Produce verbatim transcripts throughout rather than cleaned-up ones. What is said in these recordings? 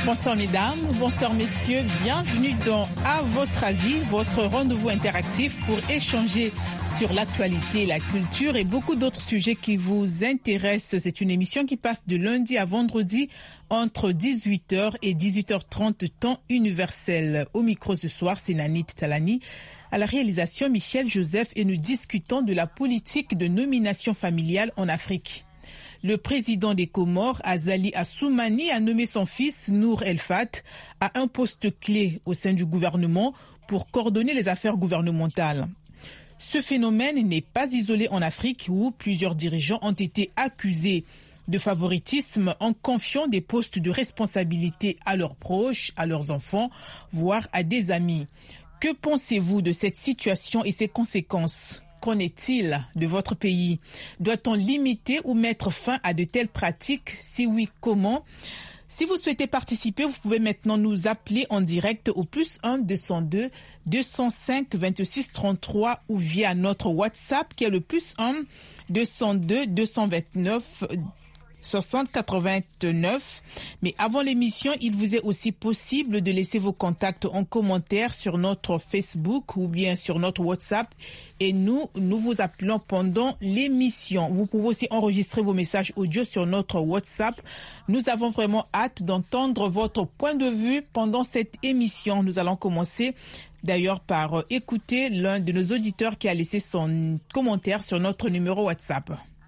Bonsoir mesdames, bonsoir messieurs, bienvenue dans À votre avis, votre rendez-vous interactif pour échanger sur l'actualité, la culture et beaucoup d'autres sujets qui vous intéressent. C'est une émission qui passe de lundi à vendredi entre dix-huit heures et dix-huit heures trente temps universel. Au micro ce soir, c'est Nanit Talani. À la réalisation, Michel Joseph, et nous discutons de la politique de nomination familiale en Afrique. Le président des Comores, Azali Assoumani, a nommé son fils, Nour El Fat, à un poste clé au sein du gouvernement pour coordonner les affaires gouvernementales. Ce phénomène n'est pas isolé en Afrique où plusieurs dirigeants ont été accusés de favoritisme en confiant des postes de responsabilité à leurs proches, à leurs enfants, voire à des amis. Que pensez-vous de cette situation et ses conséquences ? Qu'en est-il de votre pays? Doit-on limiter ou mettre fin à de telles pratiques? Si oui, comment? Si vous souhaitez participer, vous pouvez maintenant nous appeler en direct au plus un deux cent deux deux cent cinq vingt-six trente-trois ou via notre WhatsApp qui est le plus un deux cent deux deux cent vingt-neuf soixante quatre-vingt-neuf. Mais avant l'émission, il vous est aussi possible de laisser vos contacts en commentaire sur notre Facebook ou bien sur notre WhatsApp. Et nous, nous vous appelons pendant l'émission. Vous pouvez aussi enregistrer vos messages audio sur notre WhatsApp. Nous avons vraiment hâte d'entendre votre point de vue pendant cette émission. Nous allons commencer d'ailleurs par écouter l'un de nos auditeurs qui a laissé son commentaire sur notre numéro WhatsApp.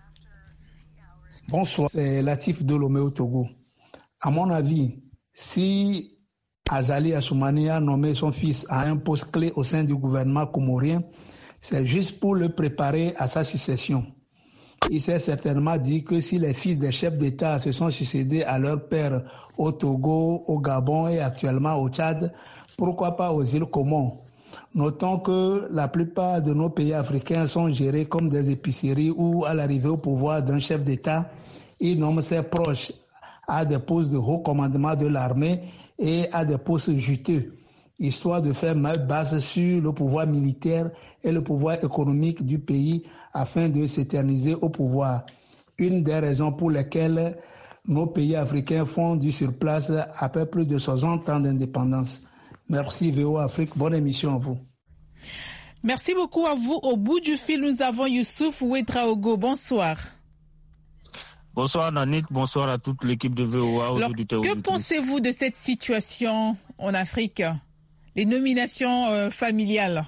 Bonsoir, c'est Latif de Lomé au Togo. À mon avis, si Azali Assoumani a nommé son fils à un poste clé au sein du gouvernement comorien, c'est juste pour le préparer à sa succession. Il s'est certainement dit que si les fils des chefs d'État se sont succédés à leur père au Togo, au Gabon et actuellement au Tchad, pourquoi pas aux îles Comores? Notons que la plupart de nos pays africains sont gérés comme des épiceries où, à l'arrivée au pouvoir d'un chef d'État, il nomme ses proches à des postes de haut commandement de l'armée et à des postes juteux, histoire de faire base sur le pouvoir militaire et le pouvoir économique du pays afin de s'éterniser au pouvoir. Une des raisons pour lesquelles nos pays africains font du surplace après plus de soixante ans d'indépendance. Merci V O Afrique, bonne émission à vous. Merci beaucoup à vous. Au bout du fil, nous avons Youssouf Ouedraogo. Bonsoir. Bonsoir Nanit, bonsoir à toute l'équipe de V O A. Alors, que pensez-vous de cette situation en Afrique, les nominations euh, familiales?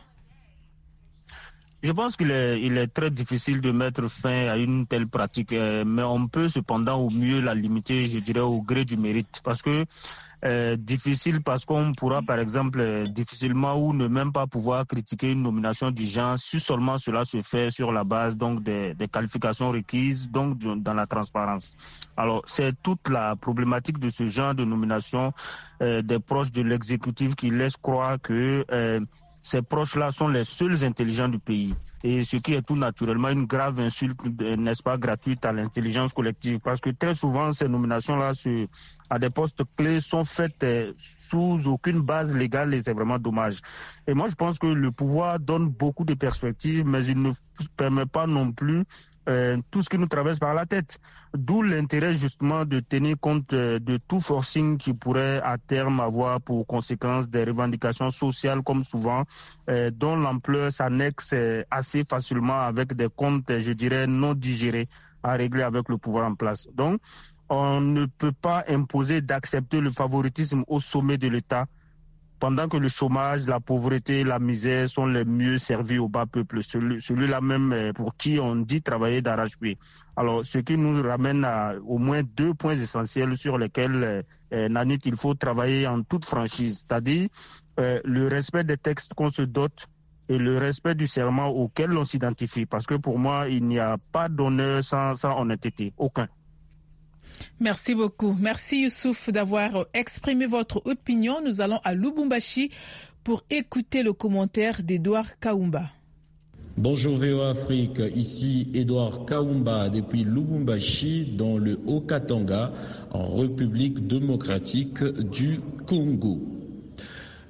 Je pense qu'il est, il est très difficile de mettre fin à une telle pratique, euh, mais on peut cependant au mieux la limiter, je dirais, au gré du mérite. Parce que Euh, difficile parce qu'on pourra par exemple euh, difficilement ou ne même pas pouvoir critiquer une nomination du genre si seulement cela se fait sur la base donc des, des qualifications requises donc dans la transparence. Alors c'est toute la problématique de ce genre de nomination euh, des proches de l'exécutif qui laisse croire que euh, ces proches-là sont les seuls intelligents du pays. Et ce qui est tout naturellement une grave insulte, n'est-ce pas, gratuite à l'intelligence collective. Parce que très souvent, ces nominations-là à des postes clés sont faites sous aucune base légale et c'est vraiment dommage. Et moi, je pense que le pouvoir donne beaucoup de perspectives, mais il ne permet pas non plus Euh, tout ce qui nous traverse par la tête. D'où l'intérêt justement de tenir compte euh, de tout forcing qui pourrait à terme avoir pour conséquence des revendications sociales comme souvent, euh, dont l'ampleur s'annexe euh, assez facilement avec des comptes, je dirais, non digérés à régler avec le pouvoir en place. Donc, on ne peut pas imposer d'accepter le favoritisme au sommet de l'État pendant que le chômage, la pauvreté, la misère sont les mieux servis au bas peuple, celui, celui-là même pour qui on dit travailler d'arrache-pied. Alors, ce qui nous ramène à au moins deux points essentiels sur lesquels, euh, Nanit, il faut travailler en toute franchise, c'est-à-dire euh, le respect des textes qu'on se dote et le respect du serment auquel on s'identifie. Parce que pour moi, il n'y a pas d'honneur sans, sans honnêteté, aucun. Merci beaucoup. Merci Youssouf d'avoir exprimé votre opinion. Nous allons à Lubumbashi pour écouter le commentaire d'Edouard Kaumba. Bonjour V O Afrique, ici Edouard Kaumba depuis Lubumbashi dans le Haut-Katanga en République démocratique du Congo.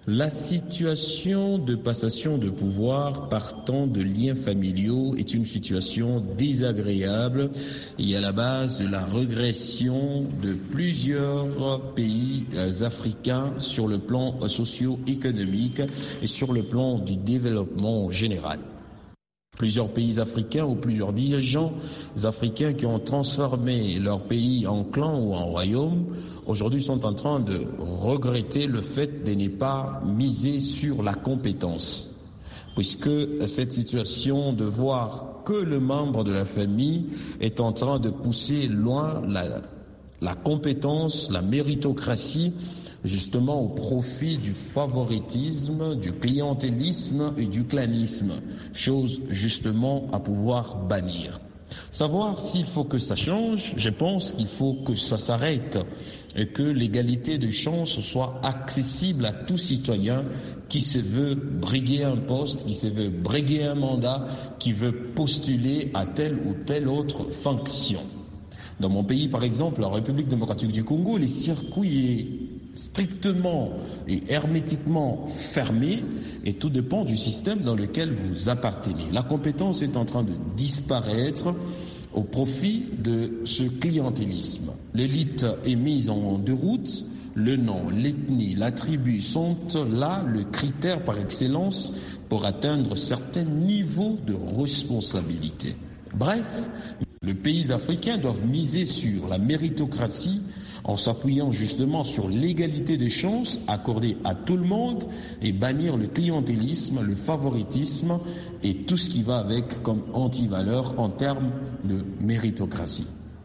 La situation de passation de pouvoir partant de liens familiaux est une situation désagréable et à la base de la régression de plusieurs pays africains sur le plan socio-économique et sur le plan du développement général. Plusieurs pays africains ou plusieurs dirigeants africains qui ont transformé leur pays en clan ou en royaume, aujourd'hui sont en train de regretter le fait de ne pas miser sur la compétence. Puisque cette situation de voir que le membre de la famille est en train de pousser loin la, la compétence, la méritocratie, justement au profit du favoritisme, du clientélisme et du clanisme, chose justement à pouvoir bannir. Savoir s'il faut que ça change, je pense qu'il faut que ça s'arrête et que l'égalité de chance soit accessible à tout citoyen qui se veut briguer un poste, qui se veut briguer un mandat, qui veut postuler à telle ou telle autre fonction. Dans mon pays, par exemple, la République démocratique du Congo, les circuits strictement et hermétiquement fermé et tout dépend du système dans lequel vous appartenez. La compétence est en train de disparaître au profit de ce clientélisme. L'élite est mise en déroute, le nom, l'ethnie, la tribu sont là le critère par excellence pour atteindre certains niveaux de responsabilité. Bref, les pays africains doivent miser sur la méritocratie en s'appuyant justement sur l'égalité des chances accordée à tout le monde et bannir le clientélisme, le favoritisme et tout ce qui va avec comme antivaleur en termes de méritocratie.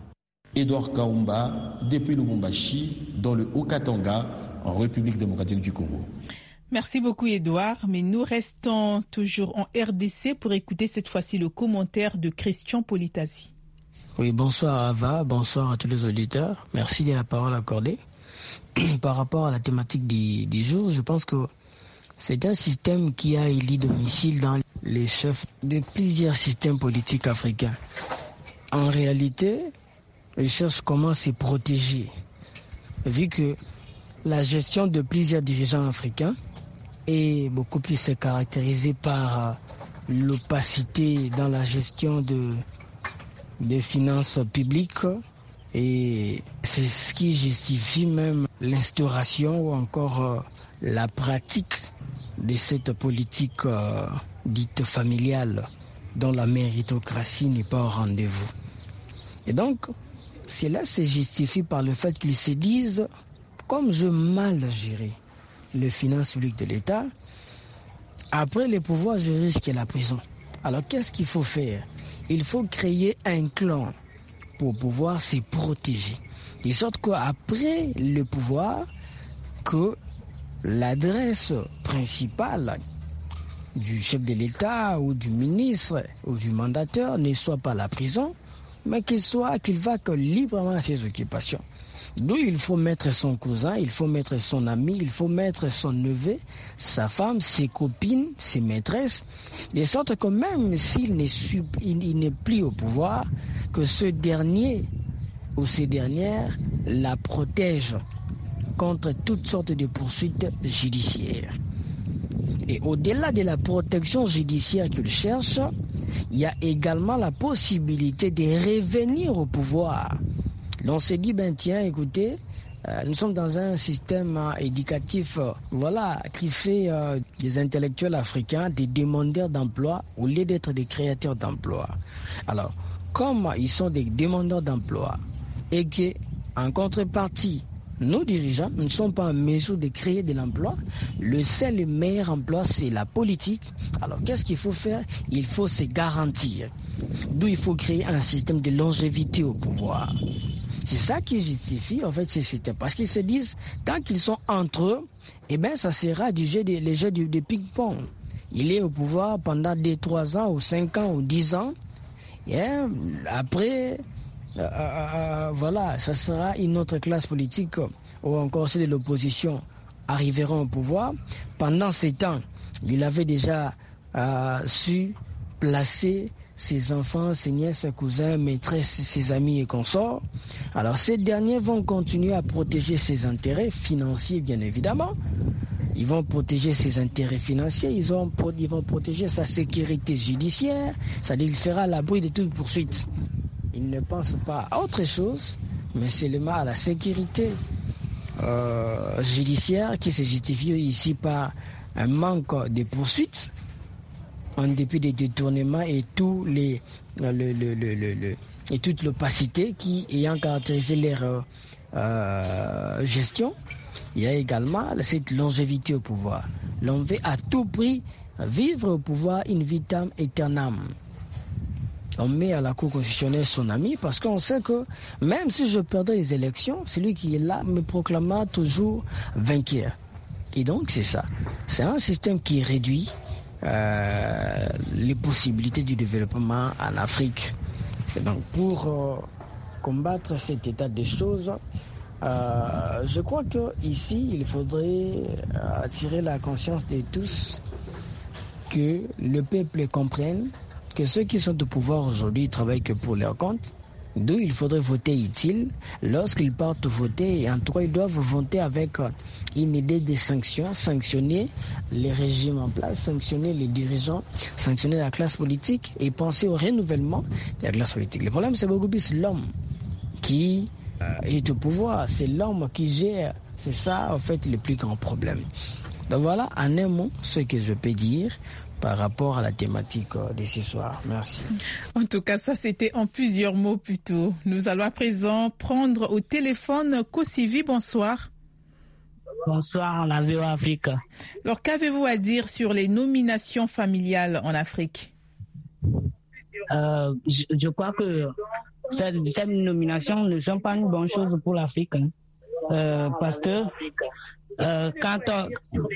Édouard Kaumba, depuis Lubumbashi, dans le Haut-Katanga, en République démocratique du Congo. Merci beaucoup Édouard, mais nous restons toujours en R D C pour écouter cette fois-ci le commentaire de Christian Politasi. Oui, bonsoir Ava, bonsoir à tous les auditeurs. Merci de la parole accordée. Par rapport à la thématique du, du jour, je pense que c'est un système qui a élu domicile dans les chefs de plusieurs systèmes politiques africains. En réalité, ils cherchent comment se protéger, vu que la gestion de plusieurs dirigeants africains est beaucoup plus caractérisée par l'opacité dans la gestion de des finances publiques et c'est ce qui justifie même l'instauration ou encore euh, la pratique de cette politique euh, dite familiale dont la méritocratie n'est pas au rendez-vous. Et donc, cela se justifie par le fait qu'ils se disent, comme je mal gérer les finances publiques de l'État, après le pouvoir, je risque la prison. Alors, qu'est-ce qu'il faut faire? Il faut créer un clan pour pouvoir se protéger. De sorte qu'après le pouvoir, que l'adresse principale du chef de l'État ou du ministre ou du mandataire ne soit pas la prison, mais qu'il soit qu'il va que librement à ses occupations. D'où il faut mettre son cousin, il faut mettre son ami, il faut mettre son neveu, sa femme, ses copines, ses maîtresses, de sorte que même s'il n'est il n'est plus au pouvoir, que ce dernier ou ces dernières la protègent contre toutes sortes de poursuites judiciaires. Et au-delà de la protection judiciaire qu'il cherche, il y a également la possibilité de revenir au pouvoir. On s'est dit, ben tiens, écoutez, euh, nous sommes dans un système euh, éducatif euh, voilà, qui fait euh, des intellectuels africains des demandeurs d'emploi au lieu d'être des créateurs d'emploi. Alors, comme ils sont des demandeurs d'emploi et qu'en contrepartie, nos dirigeants ne sont pas en mesure de créer de l'emploi, le seul et meilleur emploi, c'est la politique. Alors, qu'est-ce qu'il faut faire? Il faut se garantir. D'où il faut créer un système de longévité au pouvoir. C'est ça qui justifie en fait ces systèmes. Parce qu'ils se disent, tant qu'ils sont entre eux, eh bien ça sera du jeu de, le jeu de, de ping-pong. Il est au pouvoir pendant deux, trois ans, ou cinq ans, ou dix ans. Et après, euh, euh, voilà, ça sera une autre classe politique, ou encore ceux de l'opposition arriveront au pouvoir. Pendant ces temps, il avait déjà euh, su placer ses enfants, ses nièces, ses cousins, maîtresses, ses amis et consorts. Alors ces derniers vont continuer à protéger ses intérêts financiers, bien évidemment, ils vont protéger ses intérêts financiers, ils vont, ils vont protéger sa sécurité judiciaire, c'est-à-dire qu'il sera à l'abri de toute poursuite. Ils ne pensent pas à autre chose, mais seulement à la sécurité euh, judiciaire qui se justifie ici par un manque de poursuites en dépit des détournements et tous les le, le, le, le, le, et toute l'opacité qui ayant caractérisé leur euh, gestion. Il y a également cette longévité au pouvoir. L'on veut à tout prix vivre au pouvoir in vitam aeternam. On met à la Cour constitutionnelle son ami parce qu'on sait que même si je perdais les élections, celui qui est là me proclamera toujours vainqueur. Et donc c'est ça. C'est un système qui réduit euh, les possibilités du développement en Afrique. Et donc pour euh, combattre cet état des choses, euh, je crois qu'ici il faudrait attirer la conscience de tous que le peuple comprenne que ceux qui sont au pouvoir aujourd'hui travaillent que pour leur compte, d'où il faudrait voter utile. Lorsqu'ils partent voter, et en tout cas, ils doivent voter avec une idée de sanctions, sanctionner les régimes en place, sanctionner les dirigeants, sanctionner la classe politique et penser au renouvellement de la classe politique. Le problème, c'est beaucoup plus l'homme qui euh, est au pouvoir, c'est l'homme qui gère, c'est ça en fait le plus grand problème. Donc voilà, en un mot, ce que je peux dire par rapport à la thématique de ce soir. Merci. En tout cas, ça c'était en plusieurs mots plutôt. Nous allons à présent prendre au téléphone Kosivi. Bonsoir. Bonsoir, la V O Afrique. Alors, qu'avez-vous à dire sur les nominations familiales en Afrique? euh, je, je crois que ces, ces nominations ne sont pas une bonne chose pour l'Afrique. Hein. Euh, parce que Euh, quand, on,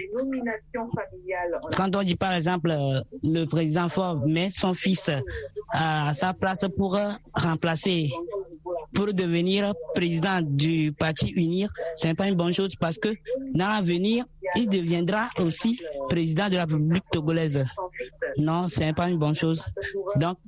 quand on dit par exemple euh, le président Faure met son fils à, à sa place pour euh, remplacer, pour devenir président du parti UNIR, c'est pas une bonne chose parce que dans l'avenir, il deviendra aussi président de la République togolaise. Non, c'est pas une bonne chose. Donc,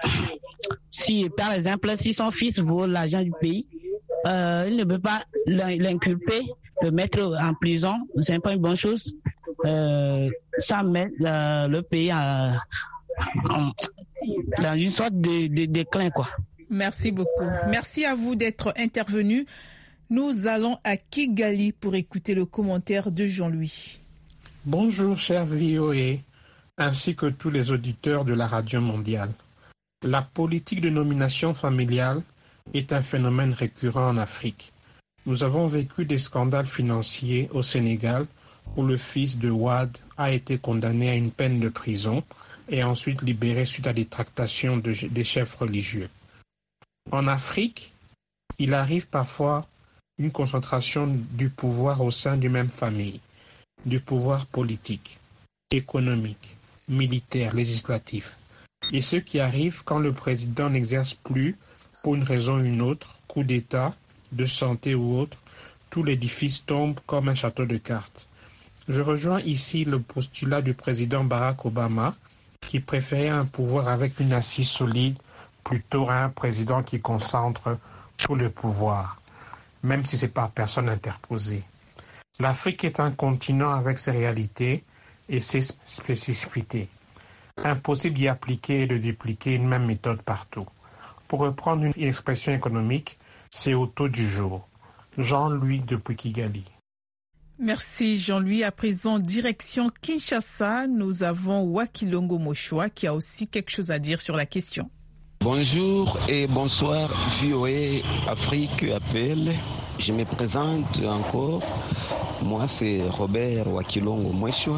si par exemple, si son fils vole l'argent du pays, euh, il ne peut pas l'inculper, le mettre en prison, c'est pas une bonne chose. Euh, ça met euh, le pays à, en, dans une sorte de, de déclin, quoi. Merci beaucoup. Merci à vous d'être intervenu. Nous allons à Kigali pour écouter le commentaire de Jean-Louis. Bonjour, cher V O A, ainsi que tous les auditeurs de la radio mondiale. La politique de nomination familiale est un phénomène récurrent en Afrique. Nous avons vécu des scandales financiers au Sénégal où le fils de Wade a été condamné à une peine de prison et ensuite libéré suite à des tractations de, des chefs religieux. En Afrique, il arrive parfois une concentration du pouvoir au sein d'une même famille, du pouvoir politique, économique, militaire, législatif. Et ce qui arrive quand le président n'exerce plus, pour une raison ou une autre, coup d'État, de santé ou autre, tout l'édifice tombe comme un château de cartes. Je rejoins ici le postulat du président Barack Obama, qui préférait un pouvoir avec une assise solide plutôt à un président qui concentre tout le pouvoir, même si ce n'est pas personne interposée. L'Afrique est un continent avec ses réalités et ses spécificités. Impossible d'y appliquer et de dupliquer une même méthode partout. Pour reprendre une expression économique, c'est au taux du jour. Jean-Louis depuis Kigali. Merci Jean-Louis. À présent, direction Kinshasa, nous avons Wakilongo Moshua qui a aussi quelque chose à dire sur la question. Bonjour et bonsoir V O A Afrique appelle. Je me présente encore. Moi c'est Robert Wakilongo Moshua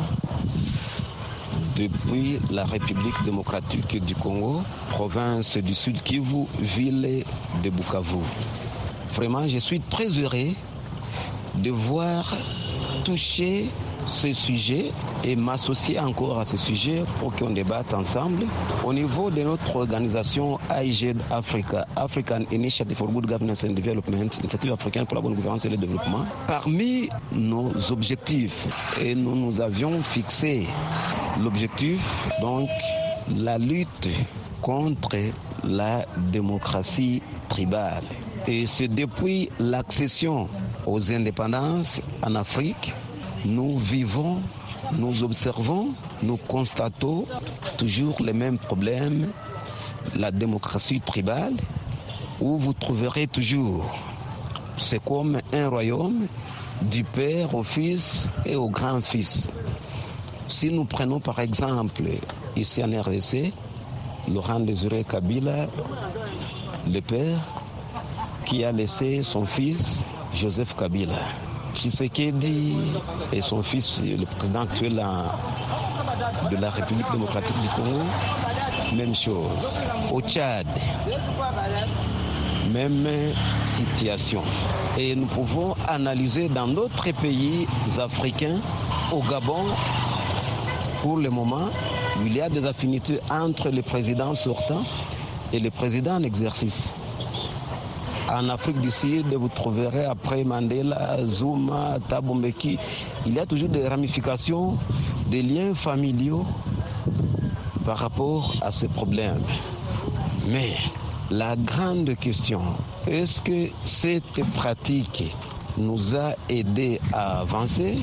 depuis la République démocratique du Congo, province du Sud Kivu, ville de Bukavu. Vraiment, je suis très heureux de voir toucher ce sujet et m'associer encore à ce sujet pour qu'on débatte ensemble. Au niveau de notre organisation I G E D Africa, African Initiative for Good Governance and Development, Initiative africaine pour la bonne gouvernance et le développement, parmi nos objectifs, et nous nous avions fixé l'objectif, donc la lutte contre la démocratie tribale. Et c'est depuis l'accession aux indépendances en Afrique nous vivons, nous observons, nous constatons toujours les mêmes problèmes, la démocratie tribale, où vous trouverez toujours, c'est comme un royaume, du père au fils et au grand-fils. Si nous prenons par exemple, ici en R D C, Laurent Désiré Kabila, le père, qui a laissé son fils, Joseph Kabila. Tshisekedi et son fils, le président actuel de la République démocratique du Congo, même chose. Au Tchad, même situation. Et nous pouvons analyser dans d'autres pays africains, au Gabon, pour le moment, il y a des affinités entre les présidents sortants et les présidents en exercice. En Afrique du Sud, vous trouverez après Mandela, Zuma, Thabo Mbeki, il y a toujours des ramifications, des liens familiaux par rapport à ces problèmes. Mais la grande question, est-ce que cette pratique nous a aidés à avancer?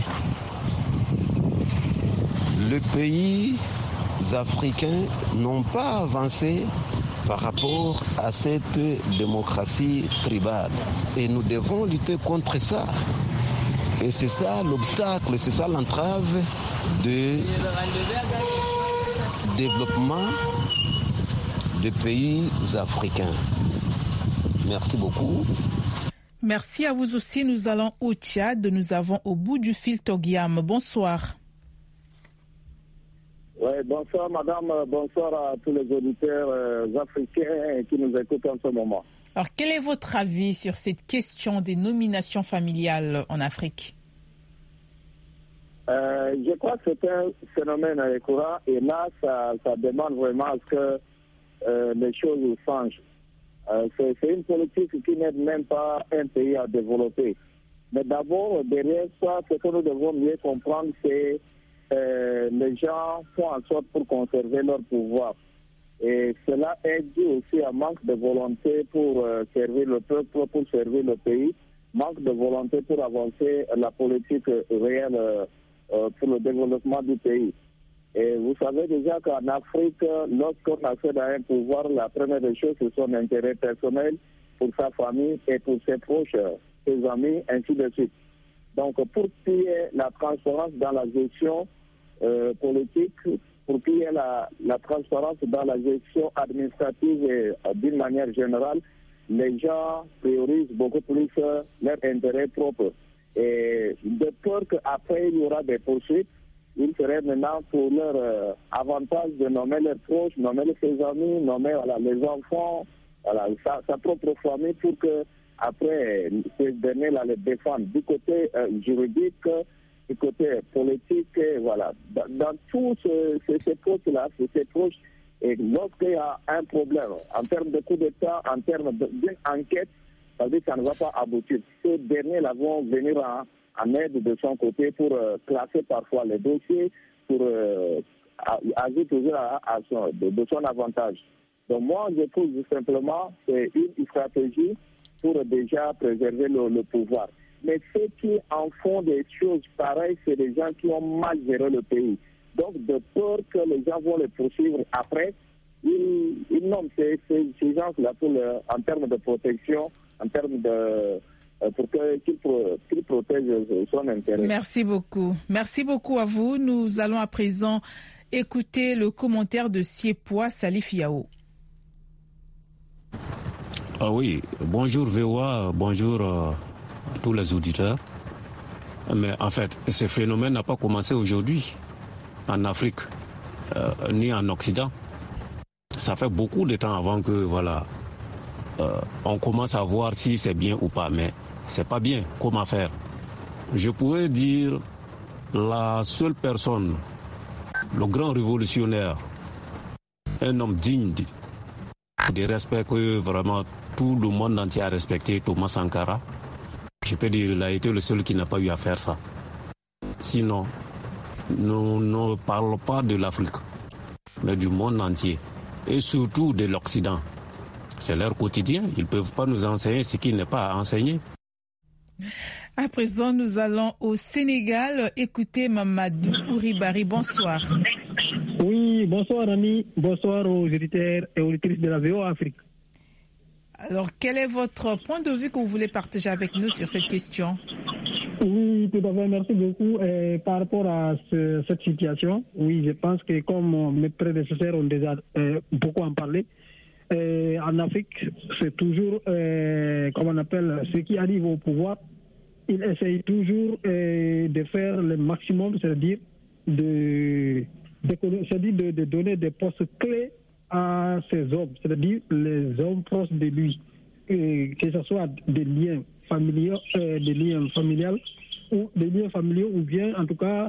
Les pays africains n'ont pas avancé par rapport à cette démocratie tribale. Et nous devons lutter contre ça. Et c'est ça l'obstacle, c'est ça l'entrave de développement des pays africains. Merci beaucoup. Merci à vous aussi. Nous allons au Tchad. Nous avons au bout du fil Togiam. Bonsoir. Oui, bonsoir madame, bonsoir à tous les auditeurs euh, africains qui nous écoutent en ce moment. Alors, quel est votre avis sur cette question des nominations familiales en Afrique? euh, Je crois que c'est un phénomène récurrent et là, ça, ça demande vraiment à ce que euh, les choses changent. Euh, c'est, c'est une politique qui n'aide même pas un pays à développer. Mais d'abord, derrière ça, ce que nous devons mieux comprendre, c'est Euh, les gens font en sorte pour conserver leur pouvoir. Et cela est dû aussi à manque de volonté pour euh, servir le peuple, pour servir le pays, manque de volonté pour avancer la politique réelle euh, pour le développement du pays. Et vous savez déjà qu'en Afrique, lorsqu'on accède à un pouvoir, la première des choses, c'est son intérêt personnel pour sa famille et pour ses proches, ses amis, ainsi de suite. Donc, pour qu'il y ait la transparence dans la gestion euh, politique, pour qu'il y ait la, la transparence dans la gestion administrative et euh, d'une manière générale, les gens priorisent beaucoup plus euh, leur intérêt propre. Et de peur qu'après il y aura des poursuites, il serait maintenant pour leur euh, avantage de nommer leurs proches, nommer ses amis, nommer voilà, les enfants, voilà, sa, sa propre famille pour que après, ces derniers-là les défendent du côté euh, juridique, du côté politique, et voilà. Dans, dans tous ces, ces, ces postes-là, ces proches, et lorsqu'il y a un problème, en termes de coup d'État, en termes d'une enquête, ça veut dire que ça ne va pas aboutir. Ces derniers-là vont venir en, en aide de son côté pour euh, classer parfois les dossiers, pour euh, agir toujours à, à son, de, de son avantage. Donc moi, je trouve simplement que c'est une stratégie pour déjà préserver le, le pouvoir. Mais ceux qui en font des choses pareilles, c'est des gens qui ont mal géré le pays. Donc, de peur que les gens vont les poursuivre après, ils, ils nomment ces, ces, ces gens-là pour le, en termes de protection, en termes de... pour que, qu'ils, pro, qu'ils protègent son intérêt. Merci beaucoup. Merci beaucoup à vous. Nous allons à présent écouter le commentaire de Siepois Salif Yao. Ah oui, bonjour V O A, bonjour euh, à tous les auditeurs. Mais en fait, ce phénomène n'a pas commencé aujourd'hui en Afrique, euh, ni en Occident. Ça fait beaucoup de temps avant que, voilà, euh, on commence à voir si c'est bien ou pas, mais c'est pas bien. Comment faire? Je pourrais dire la seule personne, le grand révolutionnaire, un homme digne de, de respect que vraiment tout le monde entier a respecté, Thomas Sankara. Je peux dire qu'il a été le seul qui n'a pas eu à faire ça. Sinon, nous ne parlons pas de l'Afrique, mais du monde entier, et surtout de l'Occident. C'est leur quotidien, ils ne peuvent pas nous enseigner ce qui n'est pas à enseigner. À présent, nous allons au Sénégal écouter Mamadou Ouribari. Bonsoir. Oui, bonsoir Ami, bonsoir aux auditeurs et auditrices de la V O Afrique. Alors, quel est votre point de vue que vous voulez partager avec nous sur cette question? Oui, tout à fait, merci beaucoup. Et par rapport à ce, cette situation, oui, je pense que comme mes prédécesseurs ont déjà euh, beaucoup en parlé, euh, en Afrique, c'est toujours, euh, comme on appelle, ceux qui arrivent au pouvoir, ils essayent toujours euh, de faire le maximum, c'est-à-dire de, de, c'est-à-dire de, de donner des postes clés à ces hommes, c'est-à-dire les hommes proches de lui, et que ce soit des liens familiaux, euh, des liens familiaux ou des liens familiaux ou bien en tout cas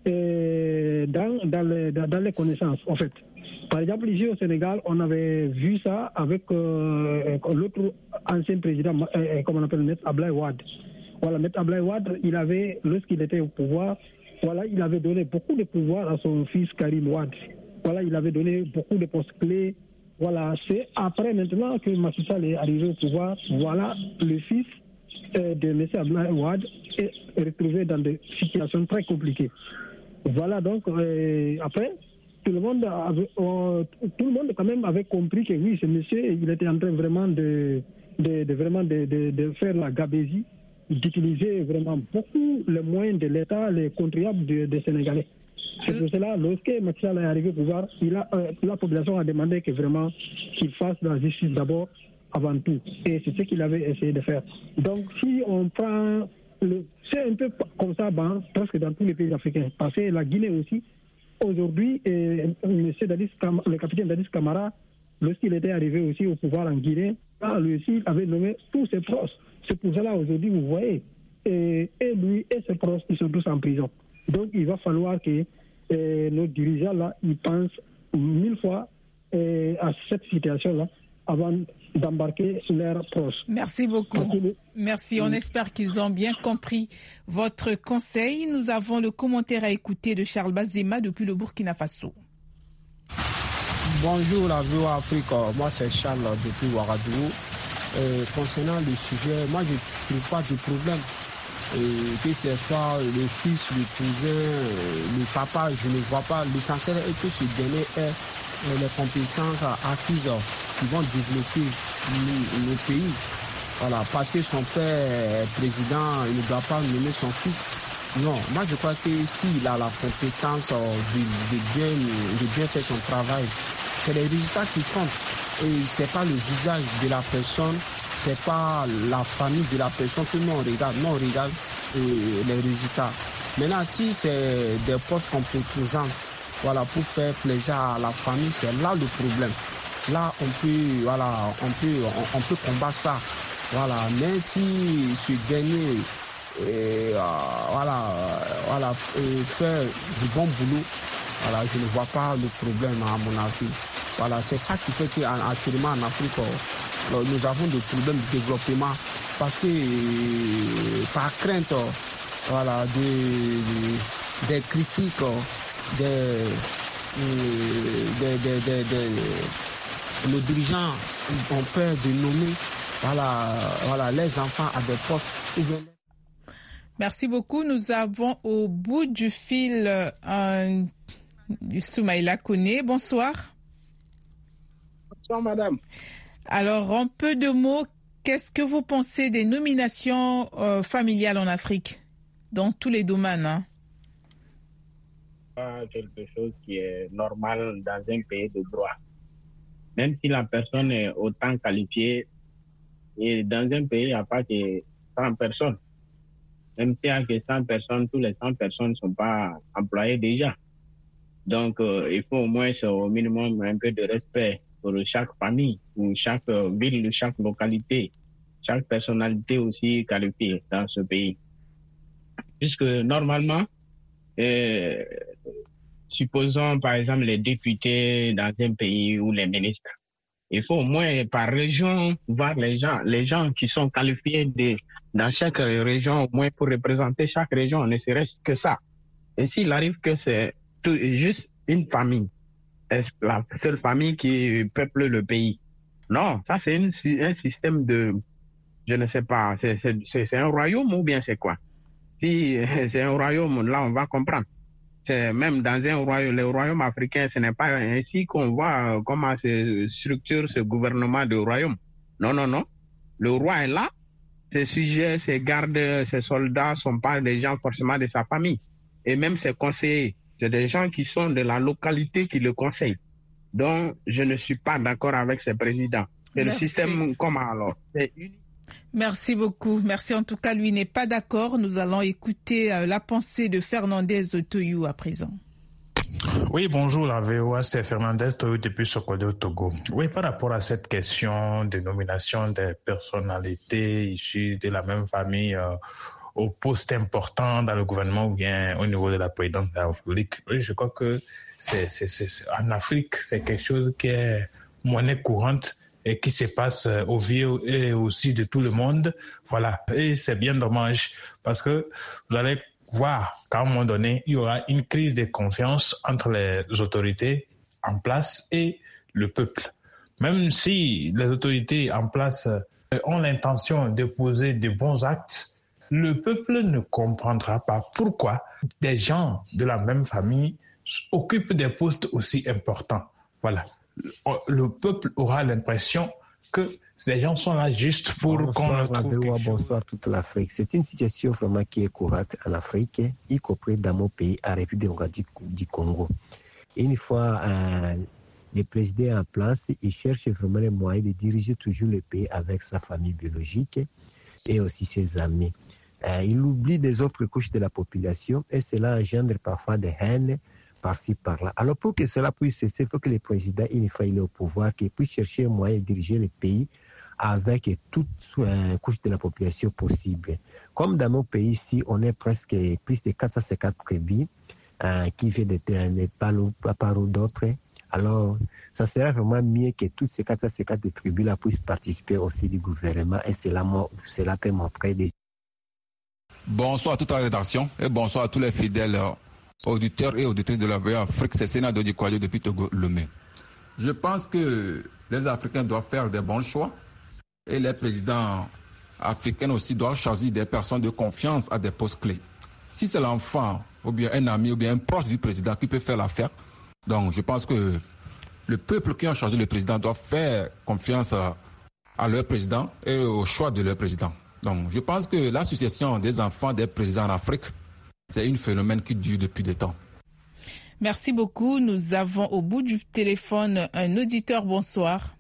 euh, dans, dans, les, dans, dans les connaissances en fait. Par exemple ici au Sénégal, on avait vu ça avec euh, l'autre ancien président, euh, comme on appelle Maître Abdoulaye Wade. Voilà, Maître Abdoulaye Wade, il avait, lorsqu'il était au pouvoir, voilà, il avait donné beaucoup de pouvoir à son fils Karim Wade. Voilà, il avait donné beaucoup de postes clés. Voilà, c'est après maintenant que Macky Sall est arrivé au pouvoir. Voilà, le fils euh, de M. Abdoulaye Wade est retrouvé dans des situations très compliquées. Voilà, donc euh, après, tout le monde avait, euh, tout le monde quand même avait compris que oui, ce monsieur, il était en train vraiment de, de, de vraiment de, de, de faire la gabésie, d'utiliser vraiment beaucoup les moyens de l'État, les contribuables des de Sénégalais. C'est pour cela, lorsque Macky Sall est arrivé au pouvoir, il a, euh, la population a demandé que vraiment qu'il fasse la justice d'abord, avant tout. Et c'est ce qu'il avait essayé de faire. Donc, si on prend, le, c'est un peu comme ça, ben, presque dans tous les pays africains. Parce que la Guinée aussi, aujourd'hui, euh, monsieur Dadis, le capitaine Dadis Camara, lorsqu'il était arrivé aussi au pouvoir en Guinée, là, lui aussi, il avait nommé tous ses proches. C'est pour cela, aujourd'hui, vous voyez, et, et lui et ses proches, ils sont tous en prison. Donc, il va falloir que euh, nos dirigeants, là, ils pensent mille fois euh, à cette situation-là avant d'embarquer leurs proches. Merci beaucoup. Merci. On espère qu'ils ont bien compris votre conseil. Nous avons le commentaire à écouter de Charles Bazema depuis le Burkina Faso. Bonjour la V O Afrique, moi c'est Charles depuis Ouagadougou. Euh, concernant le sujet, moi je ne trouve pas de problème. Euh, que ce soit le fils, le cousin, le papa, je ne vois pas. L'essentiel est que ce dernier ait euh, les compétences acquises qui vont développer le, le pays. Voilà, parce que son père est président, il ne doit pas nommer son fils. Non, moi je crois que s'il a la compétence de, de, bien, de bien faire son travail, c'est les résultats qui comptent. Et c'est pas le visage de la personne, c'est pas la famille de la personne que nous on regarde, nous on regarde euh, les résultats. Maintenant, si c'est des postes compétences, voilà, pour faire plaisir à la famille, c'est là le problème. Là, on peut, voilà, on peut, on, on peut combattre ça, voilà. Mais si ce dernier, euh, voilà, voilà, euh, fait du bon boulot, voilà, je ne vois pas le problème à mon avis. Voilà, c'est ça qui fait qu'actuellement en Afrique, nous avons des problèmes de développement parce que par crainte, voilà, des, des critiques, des, des, des, des, des, nos dirigeants ont peur de nommer, voilà, voilà, les enfants à des postes. Merci beaucoup. Nous avons au bout du fil un Soumaïla Koné. Bonsoir. Bonsoir, madame. Alors, en peu de mots, qu'est-ce que vous pensez des nominations euh, familiales en Afrique, dans tous les domaines, hein? Pas quelque chose qui est normal dans un pays de droit. Même si la personne est autant qualifiée, et dans un pays, il n'y a pas que cent personnes. Même s'il n'y a que cent personnes, tous les cent personnes ne sont pas employées déjà. Donc, euh, il faut au moins au minimum un peu de respect pour chaque famille, pour chaque ville, chaque localité, chaque personnalité aussi qualifiée dans ce pays. Puisque normalement, euh, supposons par exemple les députés dans un pays ou les ministres, il faut au moins par région voir les gens, les gens qui sont qualifiés de, dans chaque région, au moins pour représenter chaque région, ne serait-ce que ça. Et s'il arrive que c'est tout, juste une famille, est la seule famille qui peuple le pays. Non, ça c'est une, un système de, je ne sais pas, c'est, c'est, c'est, c'est un royaume ou bien c'est quoi? Si c'est un royaume, là on va comprendre. C'est même dans un royaume, le royaume africain, ce n'est pas ainsi qu'on voit comment se structure ce gouvernement de royaume. Non, non, non. Le roi est là, ses sujets, ses gardes, ses soldats ne sont pas des gens forcément de sa famille. Et même ses conseillers, c'est des gens qui sont de la localité qui le conseillent. Donc, je ne suis pas d'accord avec ce président. C'est Merci. le système comment alors? C'est une... Merci beaucoup. Merci. En tout cas, lui n'est pas d'accord. Nous allons écouter euh, la pensée de Fernandez Toyou à présent. Oui, bonjour, la V O A, c'est Fernandez Toyou depuis Sokodé au Togo. Oui, par rapport à cette question de nomination des personnalités issues de la même famille euh, au poste important dans le gouvernement ou bien au niveau de la présidence de la République, oui, je crois que c'est, c'est, c'est, en Afrique, c'est quelque chose qui est monnaie courante et qui se passe au vieux et aussi de tout le monde. Voilà. Et c'est bien dommage parce que vous allez voir qu'à un moment donné, il y aura une crise de confiance entre les autorités en place et le peuple. Même si les autorités en place ont l'intention de poser de bons actes, le peuple ne comprendra pas pourquoi des gens de la même famille occupent des postes aussi importants. Voilà. Le peuple aura l'impression que ces gens sont là juste pour bonsoir, qu'on le trouve. Bonsoir toute l'Afrique. C'est une situation vraiment qui est courante en Afrique, y compris dans mon pays, à République démocratique du Congo. Une fois euh, le président en place, il cherche vraiment les moyens de diriger toujours le pays avec sa famille biologique et aussi ses amis. Euh, il oublie des autres couches de la population et cela engendre parfois des haines par-ci, par-là. Alors pour que cela puisse cesser, il faut que le président, une fois il est au pouvoir, qu'il puisse chercher un moyen de diriger le pays avec toute euh, couche de la population possible. Comme dans mon pays ici, on est presque plus de quatre cent cinquante tribus euh, qui viennent de Népal ou par d'autres. Alors, ça serait vraiment mieux que toutes ces quatre cent cinquante tribus-là puissent participer aussi du gouvernement et cela, cela peut montrer des... Bonsoir à toute la rédaction et bonsoir à tous les fidèles auditeurs et auditrices de la V O A Afrique, c'est Sénat Dodi Kouadio depuis Togo Lomé. Je pense que les Africains doivent faire des bons choix et les présidents africains aussi doivent choisir des personnes de confiance à des postes clés. Si c'est l'enfant ou bien un ami ou bien un proche du président qui peut faire l'affaire, donc je pense que le peuple qui a choisi le président doit faire confiance à, à leur président et au choix de leur président. Donc je pense que l'association des enfants des présidents en Afrique, c'est un phénomène qui dure depuis des temps. Merci beaucoup. Nous avons au bout du téléphone un auditeur. Bonsoir.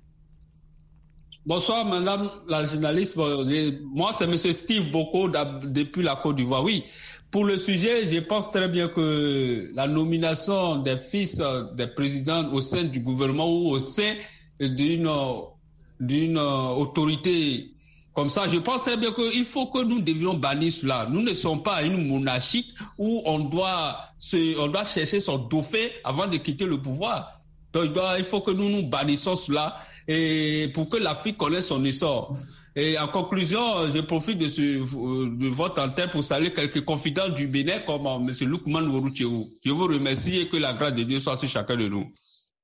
Bonsoir, madame la journaliste. Moi, c'est monsieur Steve Boko depuis la Côte d'Ivoire. Oui, pour le sujet, je pense très bien que la nomination des fils des présidents au sein du gouvernement ou au sein d'une, d'une autorité comme ça, je pense très bien qu'il faut que nous devions bannir cela. Nous ne sommes pas une monarchie où on doit, se, on doit chercher son dauphin avant de quitter le pouvoir. Donc il faut que nous nous bannissons cela et pour que l'Afrique connaisse son essor. Et en conclusion, je profite de, ce, de votre antenne pour saluer quelques confidents du Bénin comme M. Lukman Woroucheou. Je vous remercie et que la grâce de Dieu soit sur chacun de nous.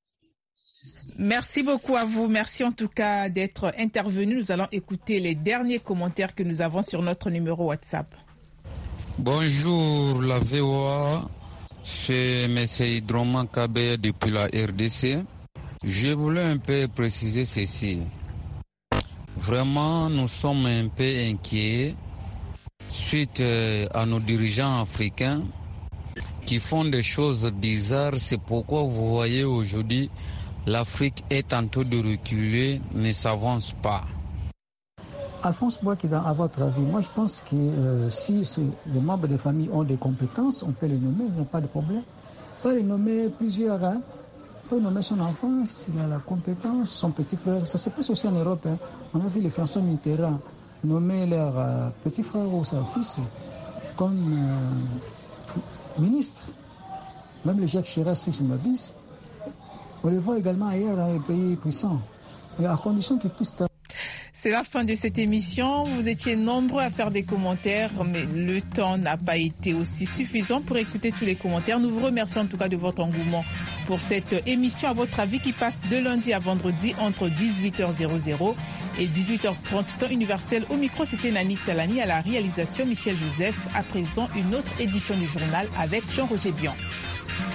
Merci beaucoup à vous. Merci en tout cas d'être intervenu. Nous allons écouter les derniers commentaires que nous avons sur notre numéro WhatsApp. Bonjour la V O A, c'est M. Hydroman Kabeya depuis la R D C. Je voulais un peu préciser ceci. Vraiment, nous sommes un peu inquiets suite à nos dirigeants africains qui font des choses bizarres. C'est pourquoi vous voyez aujourd'hui l'Afrique est en train de reculer, ne s'avance pas. Alphonse Bouakida, à votre avis, moi je pense que euh, si les membres de famille ont des compétences, on peut les nommer, il n'y a pas de problème. On peut les nommer plusieurs, hein. On peut nommer son enfant s'il a la compétence, son petit frère. Ça se passe aussi en Europe. Hein. On a vu les François Mitterrand nommer leur euh, petit frère ou son fils comme euh, ministre. Même le Jacques Chirac, si je m'abuse. On le voit également ailleurs dans les pays puissants. Et à condition qu'ils puissent... C'est la fin de cette émission. Vous étiez nombreux à faire des commentaires, mais le temps n'a pas été aussi suffisant pour écouter tous les commentaires. Nous vous remercions en tout cas de votre engouement pour cette émission À votre avis qui passe de lundi à vendredi entre dix-huit heures et dix-huit heures trente, temps universel. Au micro, c'était Nani Talani, à la réalisation Michel Joseph. À présent, une autre édition du journal avec Jean-Roger Bian.